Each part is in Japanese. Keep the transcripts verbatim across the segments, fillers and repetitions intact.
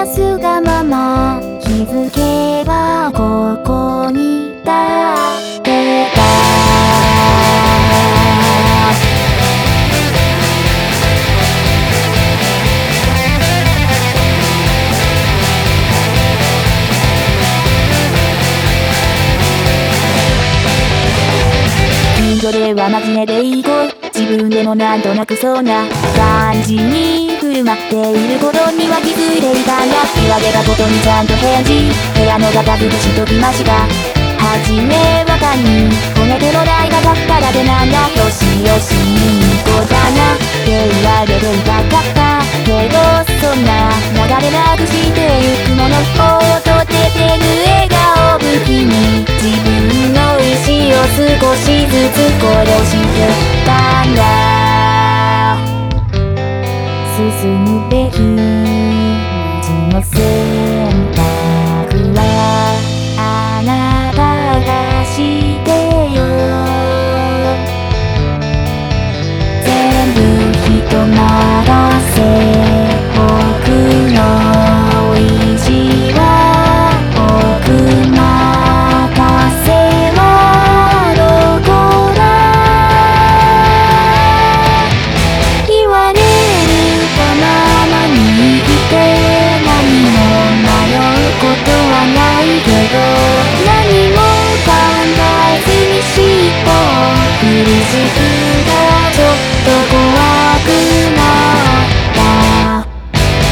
やすがまま気づけばここに立ってた。近所では真面目でいこう、自分でもなんとなくそうな感じに振る舞っていることには気づいていたが、言われたことにちゃんと返事、部屋の片付けしときました。はじめは単に褒めてもらいたかっただけなんだ。よしよしいい子だなって言われていたかったけど、そんな流れなくしてゆくものをとててる笑顔武器に、自分の意志を少しずつ殺してたんだ。進むべき道の選択はあなたがしてよ。全部人任せ、僕の意地は僕任せはどこだ。言われるがままに生きて何も迷うことはないけど、何も考えずに尻尾を振る自分がちょっと怖くなった。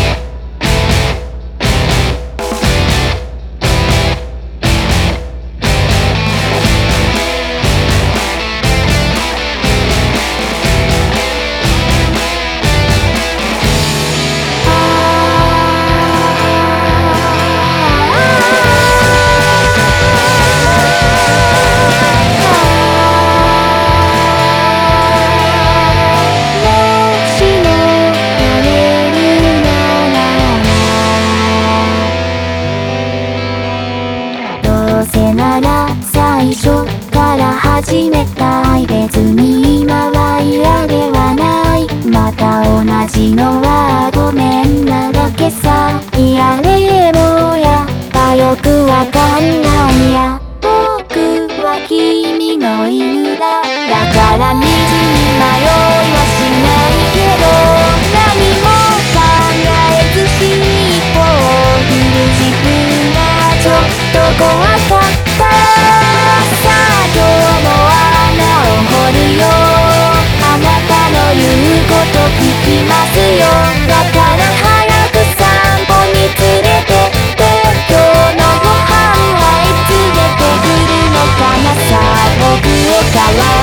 どうせなら最初から始めたい。別に今は嫌ではない。また同じのはごめんなだけさ。いやでもやっぱよくわかんないや。僕は君の犬だ。だから道に迷いはしないけど、何も考えず尻尾を振る自分がちょっと怖かった。さあ今日も穴を掘るよ。あなたの言うこと聞きますよ。だから早く散歩に連れてって。今日のご飯はいつ出てくるのかな。さあ僕をかわ